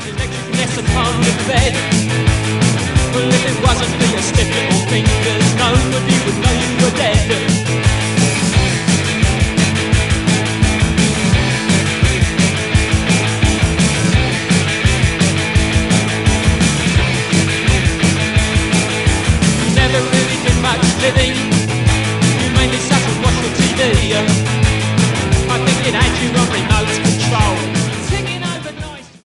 Your legs you can rest upon the bed. Well, if it wasn't for your stiff little fingers, nobody would know you were dead. Living, you mainly sat and watched the TV. I think it had you on